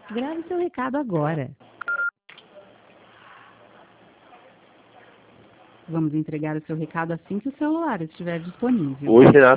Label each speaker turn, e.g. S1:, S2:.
S1: Grave seu recado agora. Vamos entregar o seu recado assim que o celular estiver disponível.
S2: Oi, Renato.